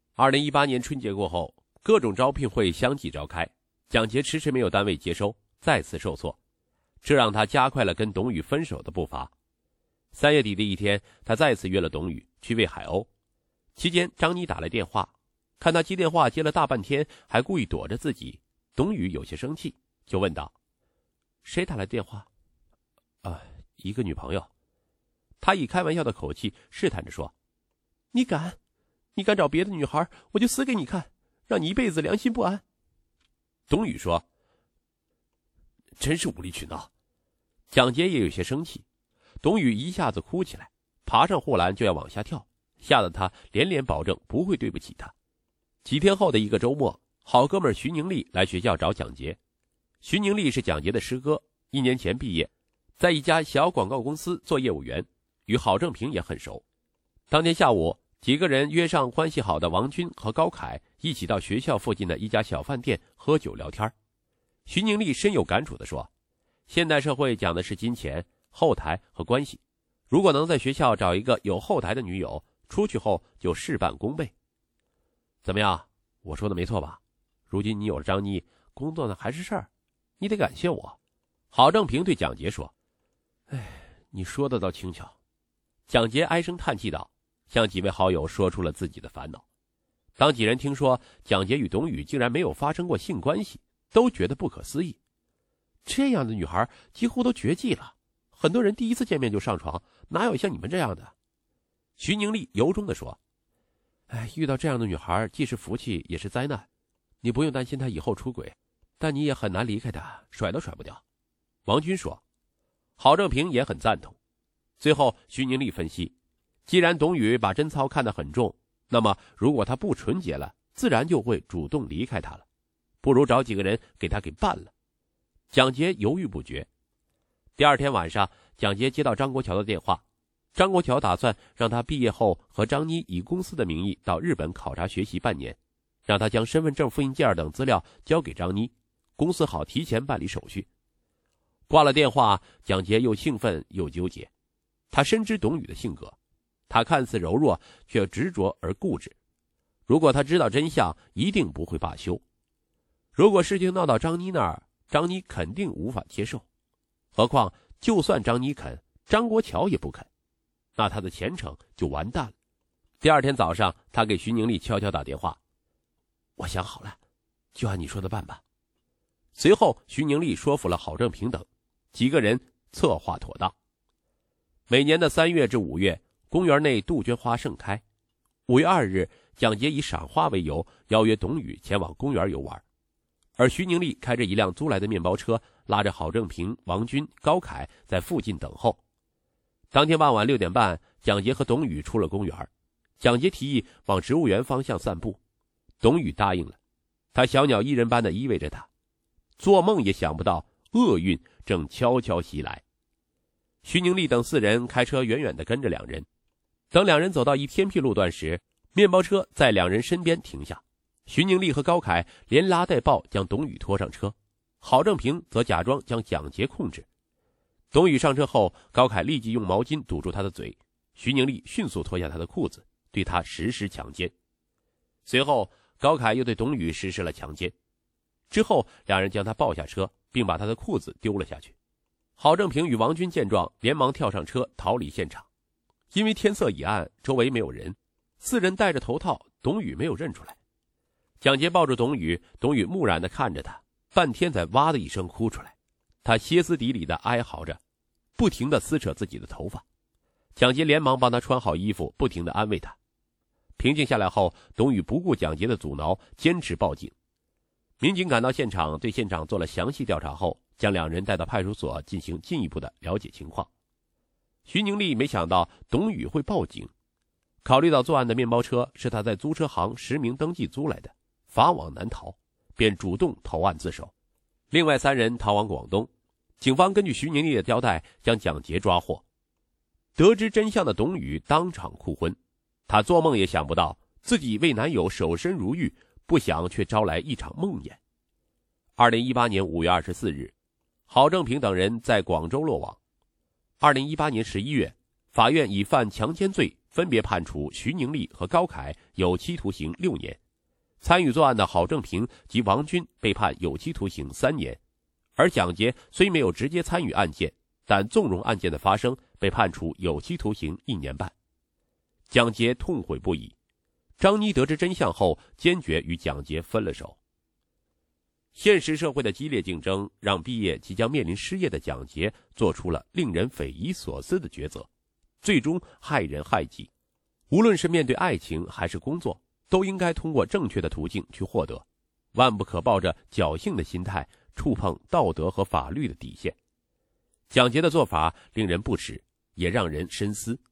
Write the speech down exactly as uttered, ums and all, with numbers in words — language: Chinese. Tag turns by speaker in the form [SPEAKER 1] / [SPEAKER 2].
[SPEAKER 1] 二零一八年春节过后，各种招聘会相继召开，蒋捷迟迟没有单位接收，再次受挫，这让他加快了跟董宇分手的步伐。三月底的一天，他再次约了董宇去喂海鸥。期间，张妮打来电话，看他接电话接了大半天，还故意躲着自己，董宇有些生气，就问道：“谁打来电话？”“啊，一个女朋友。”他以开玩笑的口气试探着说：“你敢？你敢找别的女孩，我就死给你看，让你一辈子良心不安。”董宇说：“真是无理取闹。”蒋捷也有些生气，董宇一下子哭起来，爬上护栏就要往下跳，吓得他连连保证不会对不起他。几天后的一个周末，好哥们徐宁丽来学校找蒋捷。徐宁丽是蒋捷的师哥，一年前毕业，在一家小广告公司做业务员，与郝正平也很熟。当天下午，几个人约上关系好的王军和高凯一起到学校附近的一家小饭店喝酒聊天。徐宁丽深有感触地说：“现代社会讲的是金钱、后台和关系，如果能在学校找一个有后台的女友，出去后就事半功倍。”怎么样，我说的没错吧？如今你有了张妮，工作呢还是事儿，你得感谢我。郝正平对蒋捷说：“哎，你说的倒轻巧。”蒋捷唉声叹气道，向几位好友说出了自己的烦恼。当几人听说蒋捷与董宇竟然没有发生过性关系，都觉得不可思议。这样的女孩几乎都绝迹了，很多人第一次见面就上床，哪有像你们这样的？徐宁丽由衷地说：“哎，遇到这样的女孩，既是福气也是灾难。你不用担心她以后出轨，但你也很难离开她，甩都甩不掉。”王军说。郝正平也很赞同。最后，徐宁丽分析，既然董宇把贞操看得很重，那么如果他不纯洁了，自然就会主动离开他了，不如找几个人给他给办了。蒋捷犹豫不决。第二天晚上，蒋捷接到张国桥的电话，张国桥打算让他毕业后和张妮以公司的名义到日本考察学习半年，让他将身份证复印件等资料交给张妮，公司好提前办理手续。挂了电话，蒋捷又兴奋又纠结。他深知董宇的性格，他看似柔弱，却执着而固执。如果他知道真相，一定不会罢休。如果事情闹到张妮那儿，张妮肯定无法接受。何况，就算张妮肯，张国桥也不肯，那他的前程就完蛋了。第二天早上，他给徐宁丽悄悄打电话：“我想好了，就按你说的办吧。”随后，徐宁丽说服了郝正平等几个人，策划妥当。每年的三月至五月，公园内杜鹃花盛开。五月二日，蒋捷以赏花为由，邀约董宇前往公园游玩，而徐宁丽开着一辆租来的面包车，拉着郝正平、王军、高凯在附近等候。当天傍晚六点半，蒋捷和董宇出了公园。蒋捷提议往植物园方向散步，董宇答应了，他小鸟依人般的依偎着他，做梦也想不到厄运正悄悄袭来。徐宁丽等四人开车远远地跟着两人，等两人走到一偏僻路段时，面包车在两人身边停下，徐宁丽和高凯连拉带抱将董宇拖上车，郝正平则假装将蒋捷控制。董宇上车后，高凯立即用毛巾堵住他的嘴，徐宁丽迅速脱下他的裤子，对他实施强奸。随后，高凯又对董宇实施了强奸。之后，两人将他抱下车，并把他的裤子丢了下去。郝正平与王军见状，连忙跳上车逃离现场。因为天色已暗，周围没有人，四人戴着头套，董宇没有认出来。蒋捷抱住董宇，董宇木然地看着他，半天才哇的一声哭出来。他歇斯底里地哀嚎着，不停地撕扯自己的头发。蒋捷连忙帮他穿好衣服，不停地安慰他。平静下来后，董宇不顾蒋捷的阻挠，坚持报警。民警赶到现场，对现场做了详细调查后，将两人带到派出所进行进一步的了解情况。徐宁丽没想到董宇会报警，考虑到作案的面包车是他在租车行实名登记租来的，法网难逃，便主动投案自首。另外三人逃往广东，警方根据徐宁丽的交代将蒋捷抓获。得知真相的董宇当场哭昏，他做梦也想不到自己为男友守身如玉，不想却招来一场梦魇。二零一八年五月二十四日，郝正平等人在广州落网。二零一八年十一月，法院以犯强奸罪分别判处徐宁利和高凯有期徒刑六年，参与作案的郝正平及王军被判有期徒刑三年，而蒋捷虽没有直接参与案件，但纵容案件的发生，被判处有期徒刑一年半。蒋捷痛悔不已，张妮得知真相后，坚决与蒋捷分了手。现实社会的激烈竞争，让毕业即将面临失业的蒋捷做出了令人匪夷所思的抉择，最终害人害己。无论是面对爱情还是工作，都应该通过正确的途径去获得，万不可抱着侥幸的心态触碰道德和法律的底线。蒋捷的做法令人不齿，也让人深思。